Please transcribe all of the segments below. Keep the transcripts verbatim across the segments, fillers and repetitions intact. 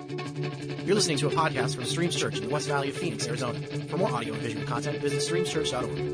You're listening to a podcast from Streams Church in the West Valley of Phoenix, Arizona. For more audio and visual content, visit streams church dot org.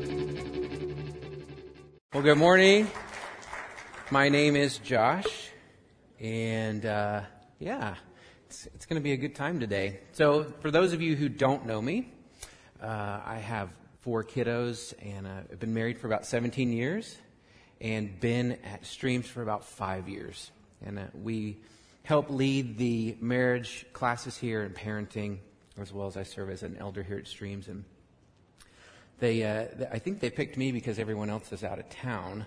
Well, good morning. My name is Josh, and uh, yeah, it's, it's going to be a good time today. So, for those of you who don't know me, uh, I have four kiddos, and uh, I've been married for about seventeen years, and been at Streams for about five years. And uh, we help lead the marriage classes here and parenting, as well as I serve as an elder here at Streams. And they, uh, I think they picked me because everyone else is out of town.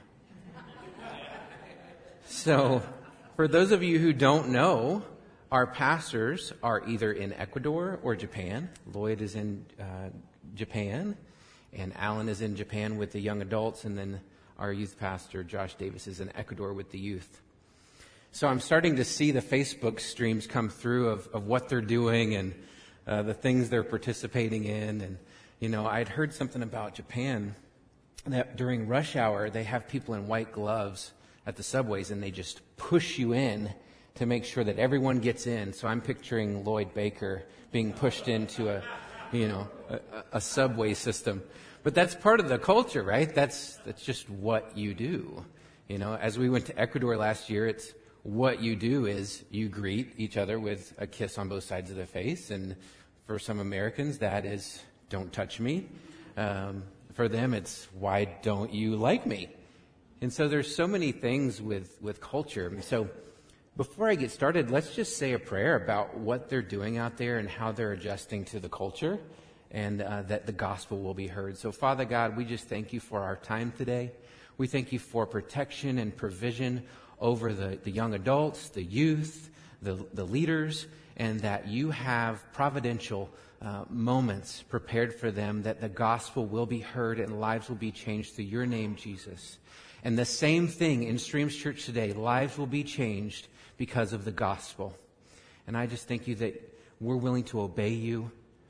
So, for those of you who don't know, our pastors are either in Ecuador or Japan. Lloyd is in uh, Japan, and Alan is in Japan with the young adults, and then our youth pastor, Josh Davis, is in Ecuador with the youth. So I'm starting to see the Facebook streams come through of, of what they're doing and uh, the things they're participating in. And, you know, I'd heard something about Japan that during rush hour, they have people in white gloves at the subways, and they just push you in to make sure that everyone gets in. So I'm picturing Lloyd Baker being pushed into a, you know, a, a subway system. But that's part of the culture, right? That's that's just what you do. You know, as we went to Ecuador last year, it's what you do is you greet each other with a kiss on both sides of the face. And for some Americans, that is, don't touch me. Um, for them, it's, why don't you like me? And so there's so many things with, with culture. So before I get started, let's just say a prayer about what they're doing out there and how they're adjusting to the culture, and uh, that the gospel will be heard. So Father God, we just thank you for our time today. We thank you for protection and provision over the, the young adults, the youth, the, the leaders, and that you have providential uh, moments prepared for them, that the gospel will be heard and lives will be changed through your name, Jesus. And the same thing in Streams Church today, lives will be changed because of the gospel. And I just thank you that we're willing to obey you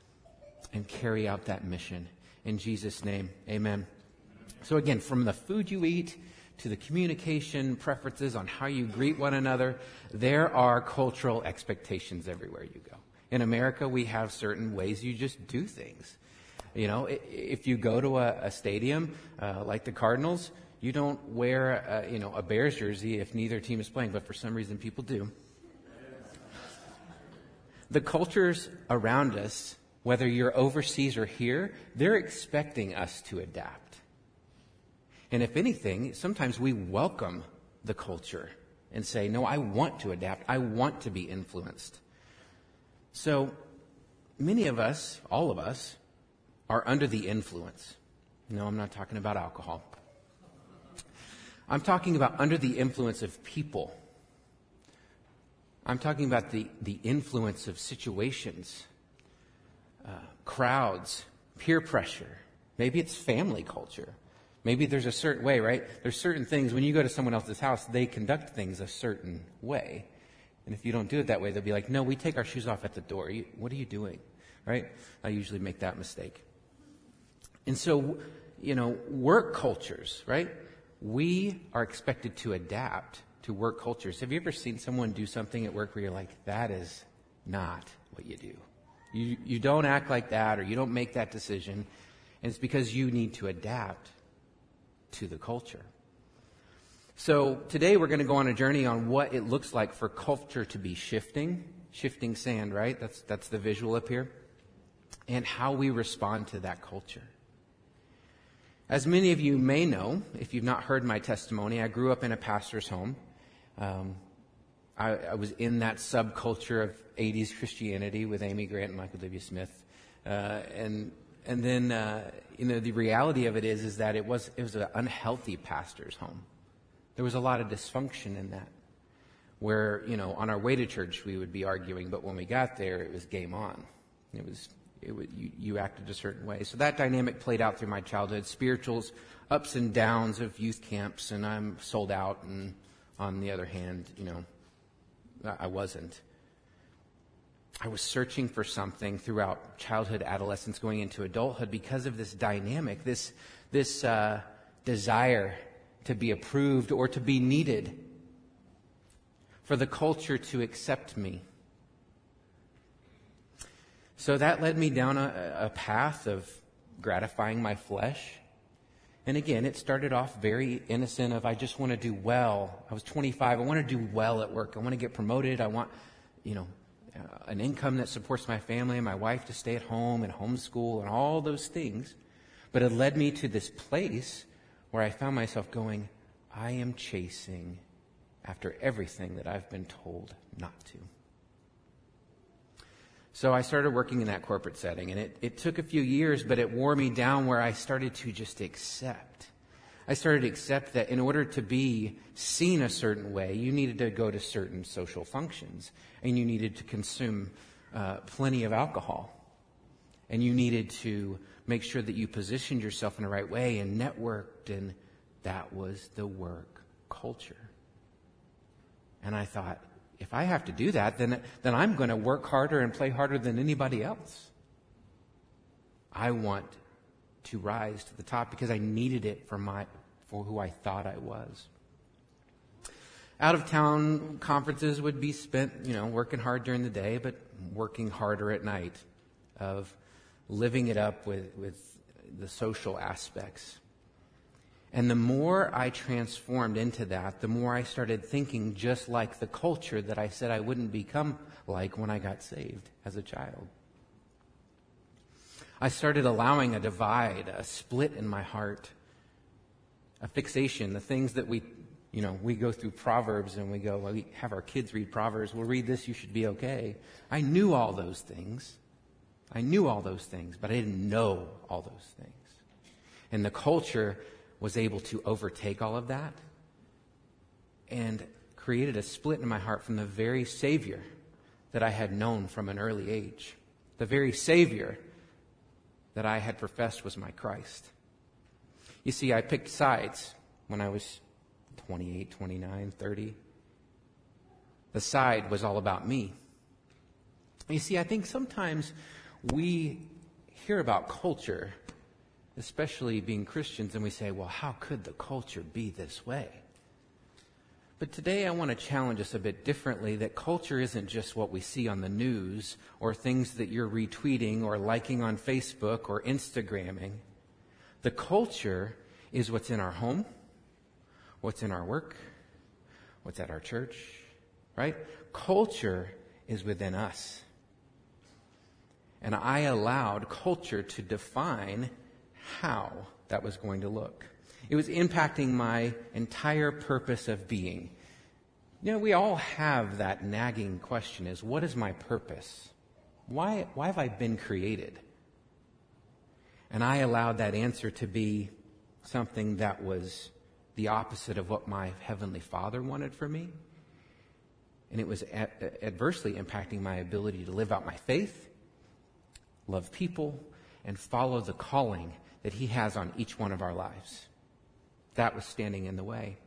and carry out that mission. In Jesus' name, amen. So again, from the food you eat to the communication preferences on how you greet one another, there are cultural expectations everywhere you go. In America, we have certain ways you just do things. You know, if you go to a, a stadium uh, like the Cardinals, you don't wear a, you know, a Bears jersey if neither team is playing, but for some reason people do. The cultures around us, whether you're overseas or here, they're expecting us to adapt. And if anything, sometimes we welcome the culture and say, no, I want to adapt. I want to be influenced. So many of us, all of us, are under the influence. No, I'm not talking about alcohol. I'm talking about under the influence of people. I'm talking about the, the influence of situations, uh, crowds, peer pressure. Maybe it's family culture. Maybe there's a certain way, right? There's certain things, when you go to someone else's house, they conduct things a certain way. And if you don't do it that way, they'll be like, no, we take our shoes off at the door. You, what are you doing? Right? I usually make that mistake. And so, you know, work cultures, right? We are expected to adapt to work cultures. Have you ever seen someone do something at work where you're like, that is not what you do? You, you don't act like that, or you don't make that decision. And it's because you need to adapt to the culture. So today we're going to go on a journey on what it looks like for culture to be shifting, shifting sand, right? That's that's the visual up here, and how we respond to that culture. As many of you may know, if you've not heard my testimony, I grew up in a pastor's home. Um, I, I was in that subculture of eighties Christianity with Amy Grant and Michael W. Smith, uh, and And then, uh, you know, the reality of it is, is that it was it was an unhealthy pastor's home. There was a lot of dysfunction in that, where, you know, on our way to church we would be arguing, but when we got there, it was game on. It was it was you, you acted a certain way. So that dynamic played out through my childhood. Spirituals, ups and downs of youth camps, and I'm sold out, and on the other hand, you know, I wasn't. I was searching for something throughout childhood, adolescence, going into adulthood because of this dynamic, this this uh, desire to be approved or to be needed, for the culture to accept me, So that led me down a, a path of gratifying my flesh. And again, it started off very innocent of, I just want to do well. I was twenty-five. I want to do well at work. I want to get promoted. I want, you know, uh, an income that supports my family and my wife to stay at home and homeschool and all those things. But it led me to this place where I found myself going, I am chasing after everything that I've been told not to. So I started working in that corporate setting, and it, it took a few years, but it wore me down where I started to just accept. I started to accept that in order to be seen a certain way, you needed to go to certain social functions, and you needed to consume uh, plenty of alcohol, and you needed to make sure that you positioned yourself in the right way and networked, and that was the work culture. And I thought, if I have to do that, then, then I'm going to work harder and play harder than anybody else. I want to rise to the top because I needed it for my for who I thought I was. Out of town conferences would be spent, you know, working hard during the day, but working harder at night, of living it up with, with the social aspects. And the more I transformed into that, the more I started thinking just like the culture that I said I wouldn't become like when I got saved as a child. I started allowing a divide, a split in my heart, a fixation, the things that we, you know, we go through Proverbs and we go, well, we have our kids read Proverbs. We'll read this, you should be okay. I knew all those things. I knew all those things, but I didn't know all those things. And the culture was able to overtake all of that and created a split in my heart from the very Savior that I had known from an early age. The very Savior that I had professed was my Christ. You see, I picked sides when I was twenty-eight, twenty-nine, thirty. The side was all about me. You see, I think sometimes we hear about culture, especially being Christians, and we say, well, how could the culture be this way? But today I want to challenge us a bit differently, that culture isn't just what we see on the news or things that you're retweeting or liking on Facebook or Instagramming. The culture is what's in our home, what's in our work, what's at our church, right? Culture is within us. And I allowed culture to define how that was going to look. It was impacting my entire purpose of being. You know, we all have that nagging question, is what is my purpose? Why, why have I been created? And I allowed that answer to be something that was the opposite of what my Heavenly Father wanted for me. And it was ad- adversely impacting my ability to live out my faith, love people, and follow the calling that He has on each one of our lives. That was standing in the way.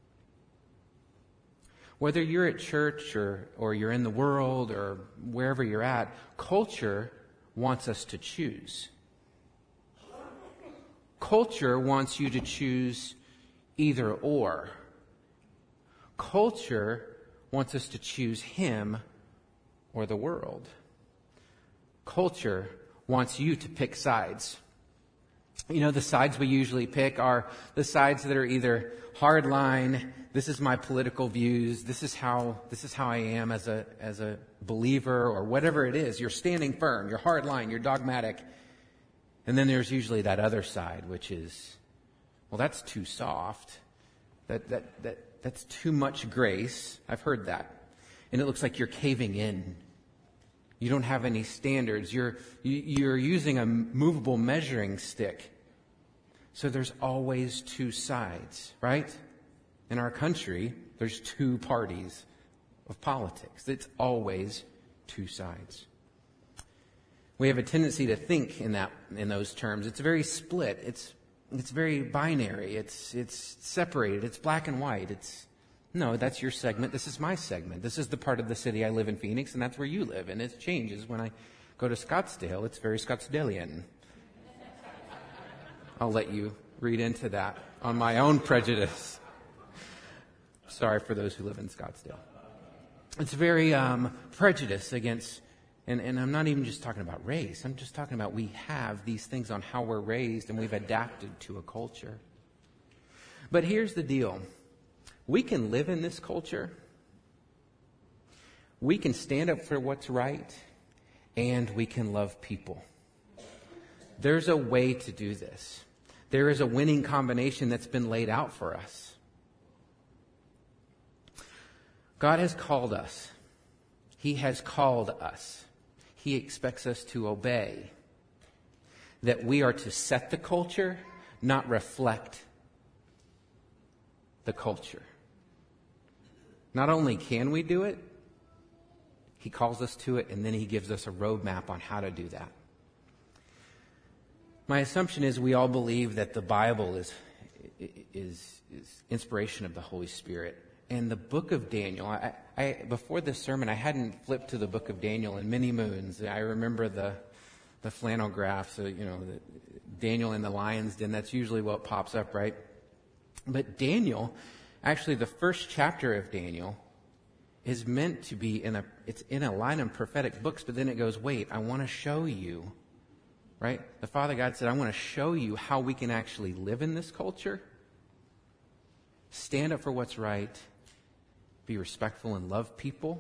Whether you're at church or, or you're in the world or wherever you're at, culture wants us to choose. Culture wants you to choose either or. Culture wants us to choose Him or the world. Culture wants you to pick sides. You know, the sides we usually pick are the sides that are either hardline, this is my political views, this is how this is how I am as a as a believer, or whatever it is. You're standing firm, you're hardline, you're dogmatic. And then there's usually that other side, which is, well, that's too soft. That that that that's too much grace. I've heard that. And it looks like you're caving in. You don't have any standards. You're you're using a movable measuring stick. So there's always two sides, right? In our country, there's two parties of politics. It's always two sides. We have a tendency to think in that in those terms. It's very split. It's it's very binary. It's it's separated. It's black and white. It's no, that's your segment. This is my segment. This is the part of the city I live in, Phoenix, and that's where you live. And it changes when I go to Scottsdale. It's very Scottsdalian. I'll let you read into that on my own prejudice. Sorry for those who live in Scottsdale. It's very um, prejudiced against And, and I'm not even just talking about race. I'm just talking about we have these things on how we're raised and we've adapted to a culture. But here's the deal. We can live in this culture. We can stand up for what's right. And we can love people. There's a way to do this. There is a winning combination that's been laid out for us. God has called us. He has called us. He expects us to obey. That we are to set the culture, not reflect the culture. Not only can we do it, He calls us to it, and then He gives us a roadmap on how to do that. My assumption is we all believe that the Bible is, is, is inspiration of the Holy Spirit. And the book of Daniel, I, I, before this sermon, I hadn't flipped to the book of Daniel in many moons. I remember the the flannel graph, so, you know, the, Daniel in the lion's den, that's usually what pops up, right? But Daniel, actually the first chapter of Daniel is meant to be in a, it's in a line of prophetic books, but then it goes, wait, I want to show you, right? The Father God said, I want to show you how we can actually live in this culture, stand up for what's right, be respectful and love people.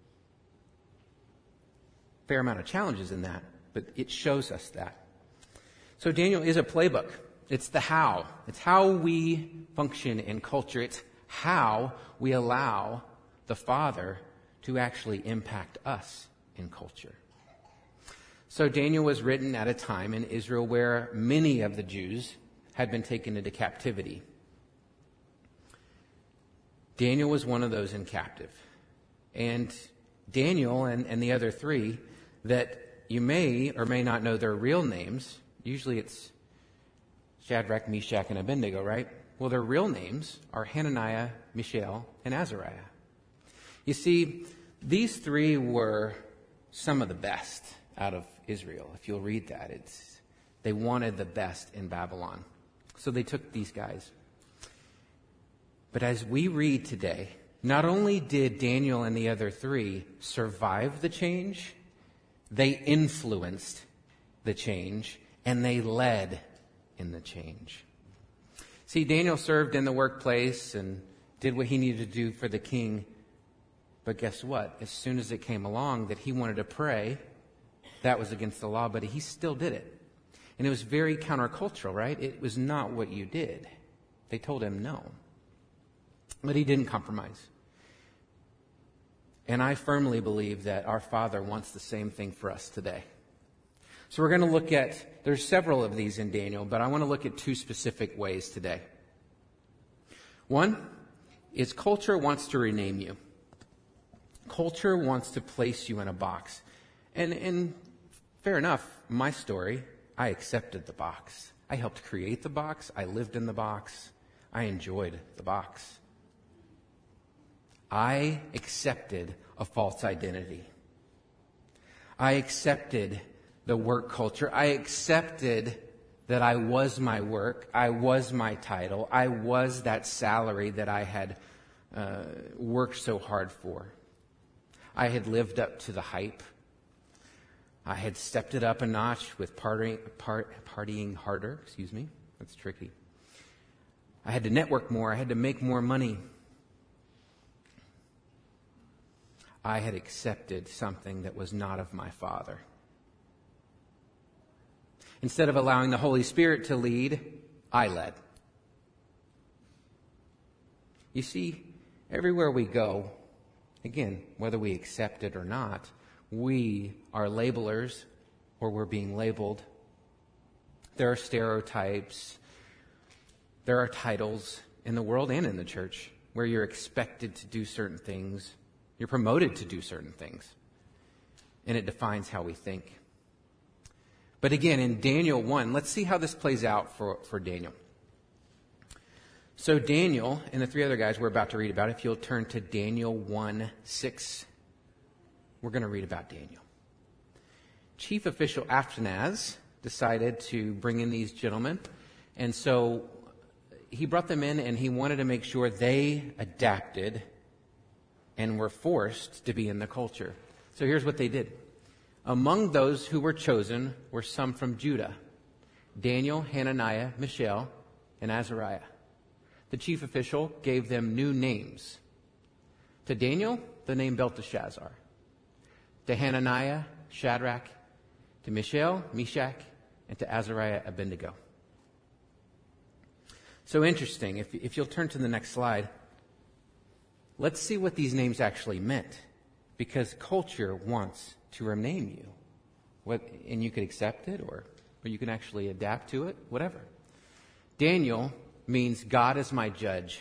Fair amount of challenges in that, but it shows us that. So Daniel is a playbook. It's the how. It's how we function in culture. It's how we allow the Father to actually impact us in culture. So Daniel was written at a time in Israel where many of the Jews had been taken into captivity. Daniel was one of those in captive. And Daniel and, and the other three that you may or may not know their real names, usually it's Shadrach, Meshach, and Abednego, right? Well, their real names are Hananiah, Mishael, and Azariah. You see, these three were some of the best out of Israel. If you'll read that, it's they wanted the best in Babylon. So they took these guys. But as we read today, not only did Daniel and the other three survive the change, they influenced the change, and they led in the change. See, Daniel served in the workplace and did what he needed to do for the king. But guess what? As soon as it came along that he wanted to pray, that was against the law, but he still did it. And it was very countercultural, right? It was not what you did. They told him no. But he didn't compromise. And I firmly believe that our Father wants the same thing for us today. So we're going to look at, there's several of these in Daniel, but I want to look at two specific ways today. One is culture wants to rename you. Culture wants to place you in a box. And, and fair enough, my story, I accepted the box. I helped create the box. I lived in the box. I enjoyed the box. I accepted a false identity. I accepted the work culture. I accepted that I was my work. I was my title. I was that salary that I had uh, worked so hard for. I had lived up to the hype. I had stepped it up a notch with partying, part, partying harder. Excuse me. That's tricky. I had to network more. I had to make more money. I had accepted something that was not of my Father. Instead of allowing the Holy Spirit to lead, I led. You see, everywhere we go, again, whether we accept it or not, we are labelers or we're being labeled. There are stereotypes. There are titles in the world and in the church where you're expected to do certain things. You're promoted to do certain things. And it defines how we think. But again, in Daniel one, let's see how this plays out for, for Daniel. So Daniel and the three other guys we're about to read about, if you'll turn to Daniel one six, we're going to read about Daniel. Chief official Ashpenaz decided to bring in these gentlemen. And so he brought them in and he wanted to make sure they adapted and were forced to be in the culture. So here's what they did. Among those who were chosen were some from Judah: Daniel, Hananiah, Mishael, and Azariah. The chief official gave them new names. To Daniel, the name Belteshazzar. To Hananiah, Shadrach. To Mishael, Meshach. And to Azariah, Abednego. So interesting. If, if you'll turn to the next slide, let's see what these names actually meant. Because culture wants to rename you. What, and you could accept it, or, or you can actually adapt to it, whatever. Daniel means God is my judge.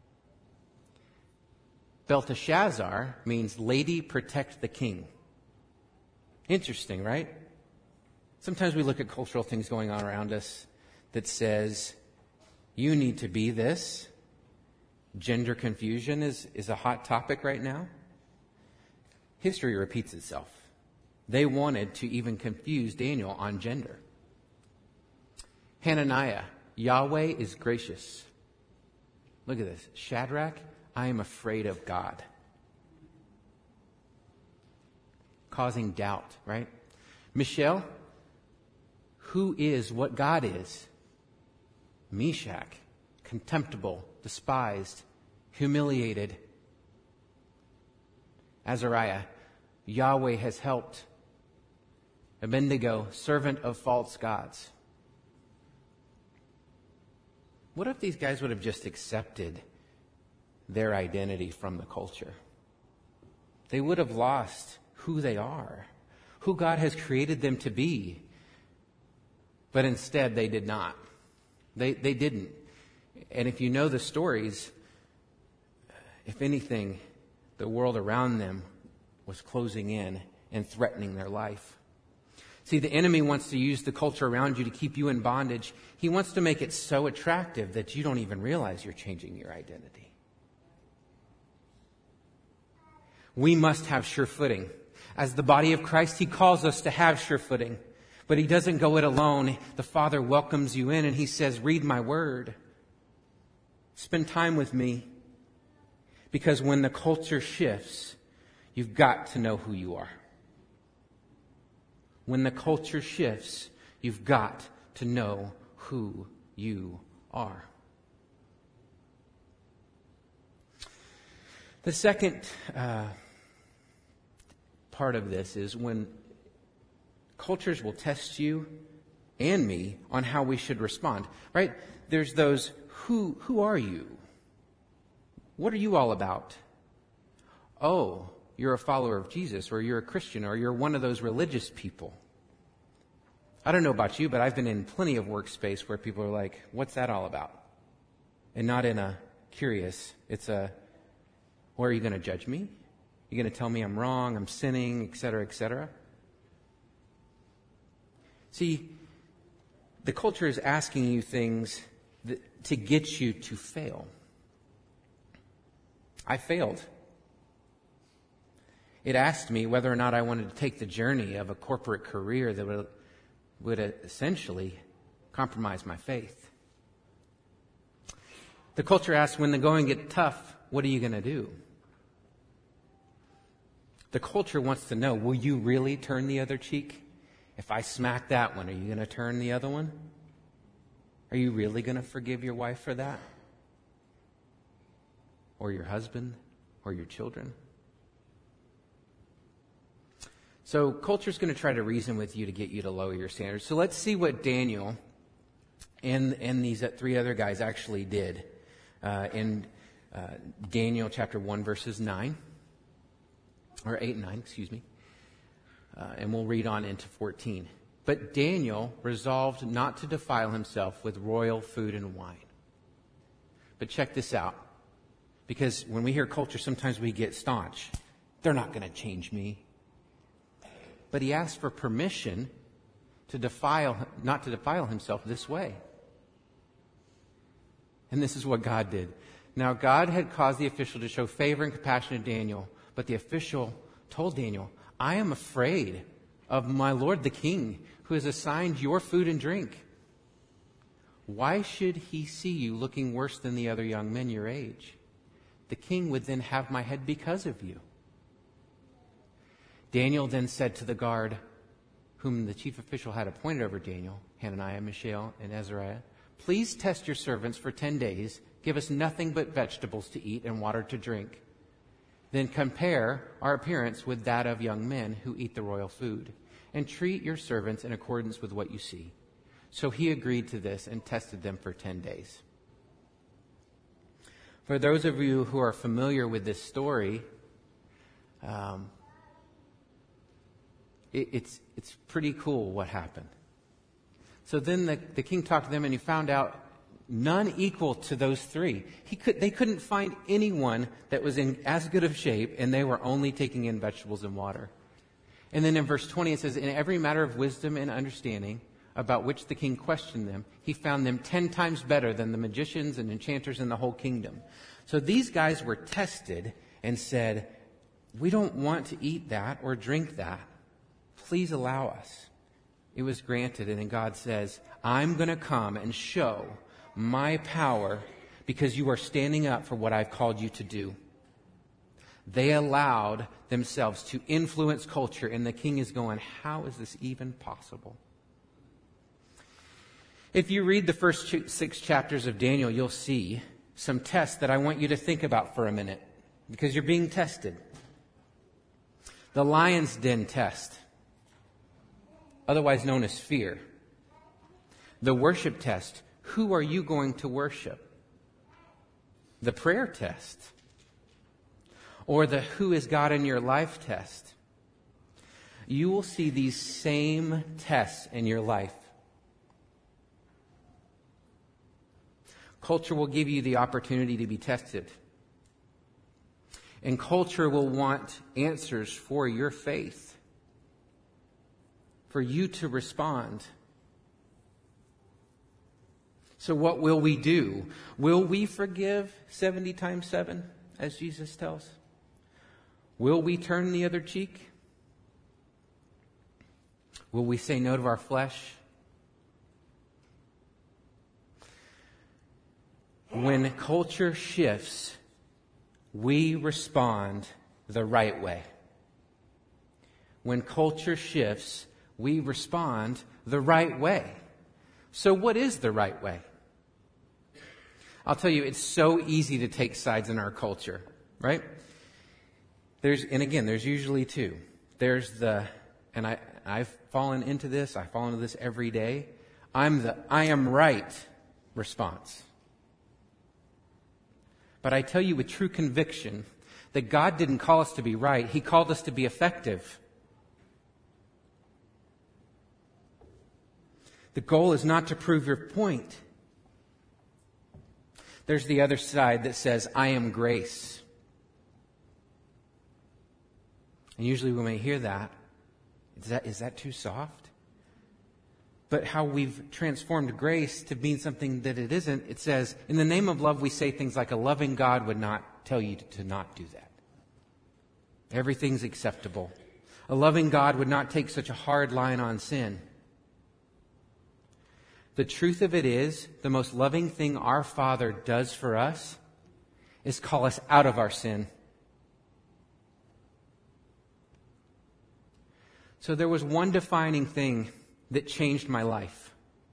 Belteshazzar means lady protect the king. Interesting, right? Sometimes we look at cultural things going on around us that says, you need to be this. Gender confusion is, is a hot topic right now. History repeats itself. They wanted to even confuse Daniel on gender. Hananiah, Yahweh is gracious. Look at this. Shadrach, I am afraid of God. Causing doubt, right? Mishael, who is what God is? Meshach, contemptible, despised, humiliated. Azariah, Yahweh has helped. Abednego, servant of false gods. What if these guys would have just accepted their identity from the culture? They would have lost who they are, who God has created them to be. But instead, they did not. They, they didn't. And if you know the stories, if anything, the world around them was closing in and threatening their life. See, the enemy wants to use the culture around you to keep you in bondage. He wants to make it so attractive that you don't even realize you're changing your identity. We must have sure footing. As the body of Christ, He calls us to have sure footing. But He doesn't go it alone. The Father welcomes you in and He says, read my word. Spend time with me. Because when the culture shifts, you've got to know who you are. When the culture shifts, you've got to know who you are. The second uh, part of this is when cultures will test you and me on how we should respond. Right? There's those, who who are you? What are you all about? Oh, you're a follower of Jesus, or you're a Christian, or you're one of those religious people. I don't know about you, but I've been in plenty of workspace where people are like, what's that all about? And not in a curious, it's a, or are you going to judge me? You're going to tell me I'm wrong, I'm sinning, et cetera, et cetera? See, the culture is asking you things that, to get you to fail. I failed. It asked me whether or not I wanted to take the journey of a corporate career that would, would essentially compromise my faith. The culture asks, when the going gets tough, what are you going to do? The culture wants to know, will you really turn the other cheek? If I smack that one, are you going to turn the other one? Are you really going to forgive your wife for that? Or your husband? Or your children? So culture's going to try to reason with you to get you to lower your standards. So let's see what Daniel and, and these three other guys actually did uh, in uh, Daniel chapter one, verses nine. Or eight and nine, excuse me. Uh, and we'll read on into fourteen. But Daniel resolved not to defile himself with royal food and wine. But check this out. Because when we hear culture, sometimes we get staunch. They're not going to change me. But he asked for permission to defile, not to defile himself this way. And this is what God did. Now God had caused the official to show favor and compassion to Daniel. But the official told Daniel, I am afraid of my lord the king, who has assigned your food and drink. Why should he see you looking worse than the other young men your age? The king would then have my head because of you. Daniel then said to the guard, whom the chief official had appointed over Daniel, Hananiah, Mishael, and Azariah, please test your servants for ten days. Give us nothing but vegetables to eat and water to drink. Then compare our appearance with that of young men who eat the royal food, and treat your servants in accordance with what you see. So he agreed to this and tested them for ten days. For those of you who are familiar with this story, um, it, it's it's pretty cool what happened. So then the, the king talked to them, and he found out none equal to those three. He could they couldn't find anyone that was in as good of shape, and they were only taking in vegetables and water. And then in verse twenty it says, in every matter of wisdom and understanding about which the king questioned them, he found them ten times better than the magicians and enchanters in the whole kingdom. So these guys were tested and said, we don't want to eat that or drink that. Please allow us. It was granted, and then God says, I'm going to come and show my power because you are standing up for what I've called you to do. They allowed themselves to influence culture, and the king is going, how is this even possible? If you read the first six chapters of Daniel, you'll see some tests that I want you to think about for a minute, because you're being tested. The lion's den test, otherwise known as fear. The worship test, who are you going to worship? The prayer test. Or the who is God in your life test. You will see these same tests in your life. Culture will give you the opportunity to be tested. And culture will want answers for your faith, for you to respond. So what will we do? Will we forgive seventy times seven, as Jesus tells? Will we turn the other cheek? Will we say no to our flesh? When culture shifts, we respond the right way. When culture shifts, we respond the right way. So what is the right way? I'll tell you, it's so easy to take sides in our culture, right? There's, and again, there's usually two. There's the, and I, I've fallen into this, I fall into this every day. I'm the, I am right response. But I tell you with true conviction that God didn't call us to be right. He called us to be effective. The goal is not to prove your point. There's the other side that says, I am grace. And usually when we hear that, is that, is that too soft? But how we've transformed grace to mean something that it isn't, it says, in the name of love, we say things like a loving God would not tell you to not do that. Everything's acceptable. A loving God would not take such a hard line on sin. The truth of it is, the most loving thing our Father does for us is call us out of our sin. So there was one defining thing that changed my life.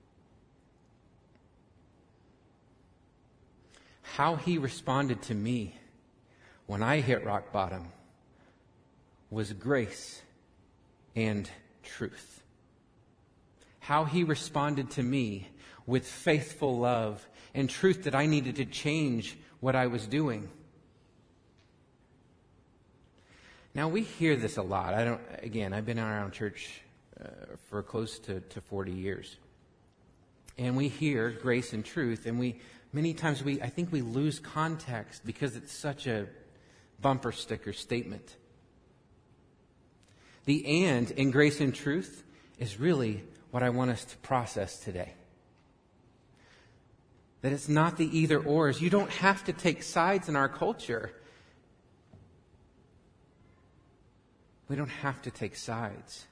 How he responded to me when I hit rock bottom was grace and truth. How he responded to me with faithful love and truth that I needed to change what I was doing. Now we hear this a lot. I don't, again, I've been around church uh, for close to, to forty years. And we hear grace and truth, and we, many times we, I think we lose context because it's such a bumper sticker statement. The and in grace and truth is really what I want us to process today. That it's not the either ors. You don't have to take sides in our culture. We don't have to take sides.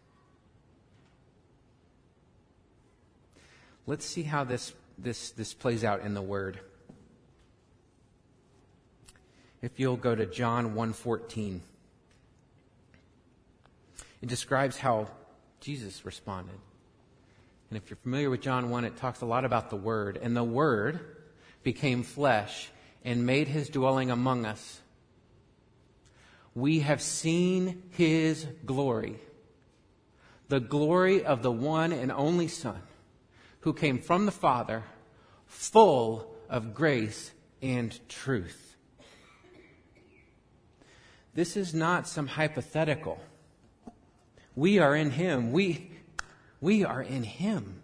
Let's see how this, this, this plays out in the Word. If you'll go to John one fourteen. It describes how Jesus responded. And if you're familiar with John one, it talks a lot about the Word. And the Word became flesh and made his dwelling among us. We have seen his glory, the glory of the one and only Son, who came from the Father, full of grace and truth. This is not some hypothetical. We are in him. We, we are in him.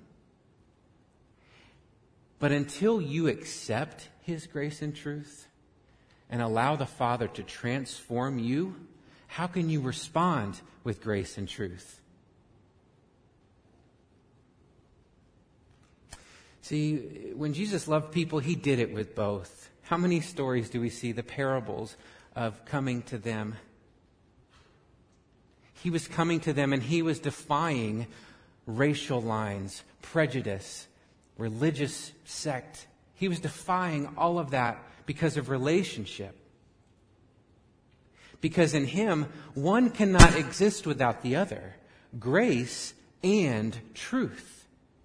But until you accept his grace and truth and allow the Father to transform you, how can you respond with grace and truth? See, when Jesus loved people, he did it with both. How many stories do we see, the parables of coming to them? He was coming to them and he was defying racial lines, prejudice, religious sect. He was defying all of that because of relationship. Because in him, one cannot exist without the other. Grace and truth.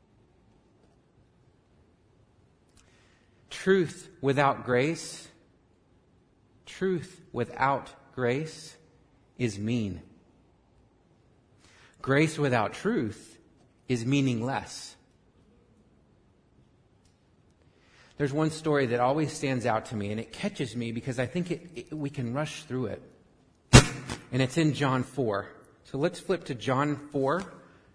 Truth without grace, truth without grace is mean. Grace without truth is meaningless. There's one story that always stands out to me, and it catches me because I think it, it, we can rush through it. And it's in John four. So let's flip to John four.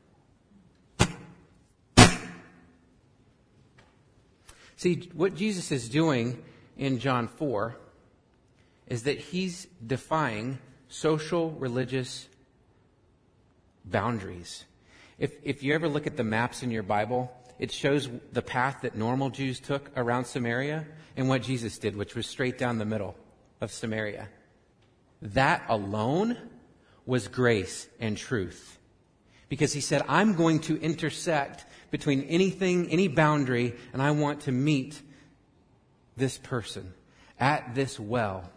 See, what Jesus is doing in John four is that he's defying social, religious boundaries. If, if you ever look at the maps in your Bible, it shows the path that normal Jews took around Samaria and what Jesus did, which was straight down the middle of Samaria. That alone was grace and truth. Because he said, I'm going to intersect between anything, any boundary, and I want to meet this person at this well.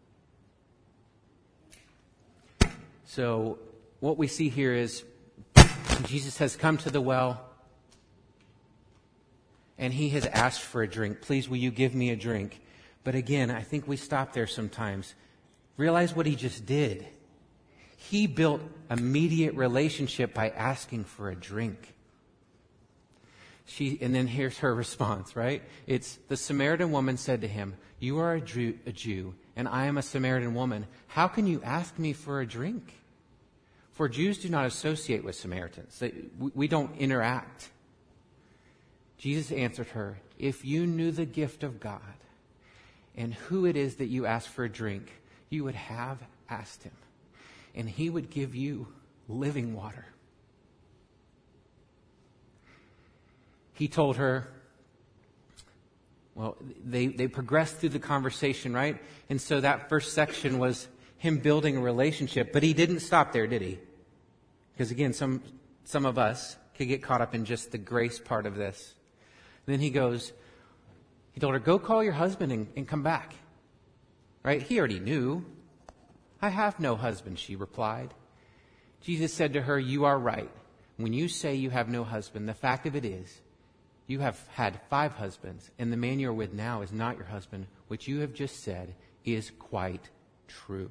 So what we see here is Jesus has come to the well and he has asked for a drink. Please, will you give me a drink? But again, I think we stop there sometimes. Realize what he just did. He built immediate relationship by asking for a drink. She, and then here's her response, right? It's the Samaritan woman said to him, you are a Jew, a Jew, and I am a Samaritan woman. How can you ask me for a drink? For Jews do not associate with Samaritans. They, we, we don't interact. Jesus answered her, if you knew the gift of God and who it is that you ask for a drink, you would have asked him, and he would give you living water. He told her, well, they, they progressed through the conversation, right? And so that first section was him building a relationship, but he didn't stop there, did he? Because again, some, some of us could get caught up in just the grace part of this. Then he goes, he told her, go call your husband and, and come back. Right? He already knew. I have no husband, she replied. Jesus said to her, you are right. When you say you have no husband, the fact of it is, you have had five husbands, and the man you are with now is not your husband. What you have just said is quite true.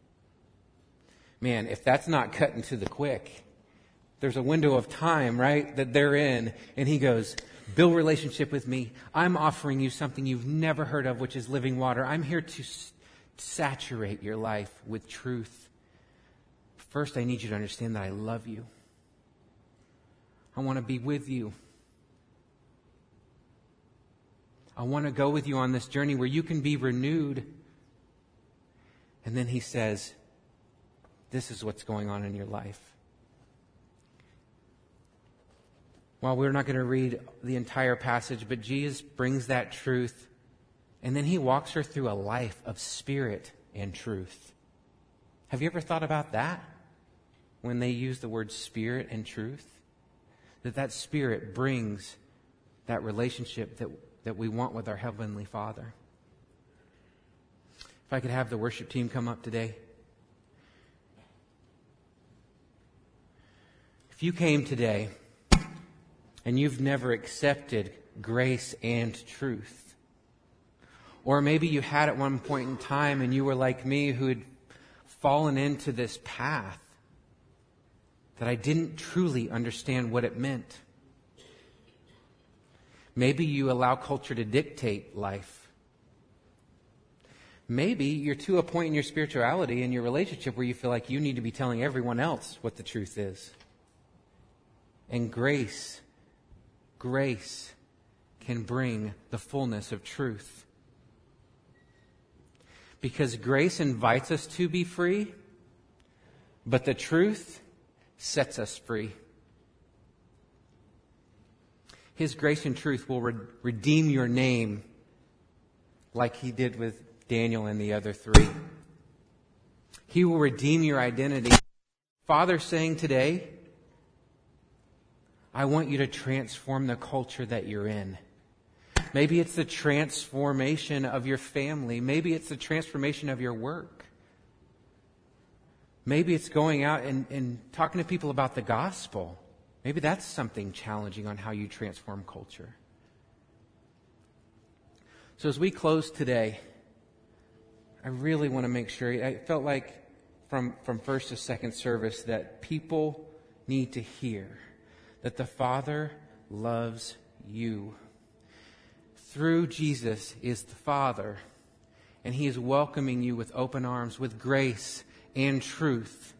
Man, if that's not cutting to the quick, there's a window of time, right, that they're in. And he goes, build relationship with me. I'm offering you something you've never heard of, which is living water. I'm here to s- saturate your life with truth. First, I need you to understand that I love you. I want to be with you. I want to go with you on this journey where you can be renewed. And then he says, this is what's going on in your life. Well, we're not going to read the entire passage, but Jesus brings that truth. And then he walks her through a life of spirit and truth. Have you ever thought about that? When they use the word spirit and truth? That that spirit brings that relationship that that we want with our Heavenly Father. If I could have the worship team come up today. If you came today and you've never accepted grace and truth, or maybe you had at one point in time and you were like me who had fallen into this path that I didn't truly understand what it meant. Maybe you allow culture to dictate life. Maybe you're to a point in your spirituality and your relationship where you feel like you need to be telling everyone else what the truth is. And grace, grace can bring the fullness of truth. Because grace invites us to be free, but the truth sets us free. His grace and truth will re- redeem your name like He did with Daniel and the other three. He will redeem your identity. Father's saying today, I want you to transform the culture that you're in. Maybe it's the transformation of your family. Maybe it's the transformation of your work. Maybe it's going out and, and talking to people about the gospel. Maybe that's something challenging on how you transform culture. So as we close today, I really want to make sure, I felt like from, from first to second service that people need to hear that the Father loves you. Through Jesus is the Father, and He is welcoming you with open arms, with grace and truth.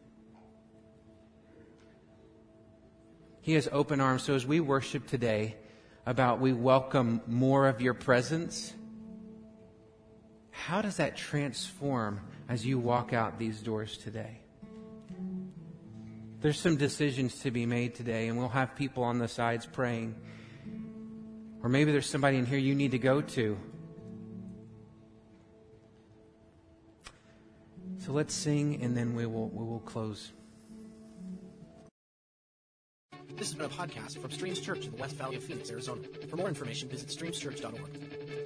He has open arms. So as we worship today about we welcome more of your presence, how does that transform as you walk out these doors today? There's some decisions to be made today, and we'll have people on the sides praying. Or maybe there's somebody in here you need to go to. So let's sing, and then we will we will close. This has been a podcast from Streams Church in the West Valley of Phoenix, Arizona. For more information, visit streams church dot org.